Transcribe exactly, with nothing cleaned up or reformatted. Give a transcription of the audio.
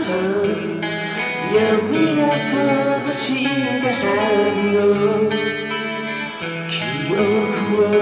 闇が閉ざしたはずの記憶を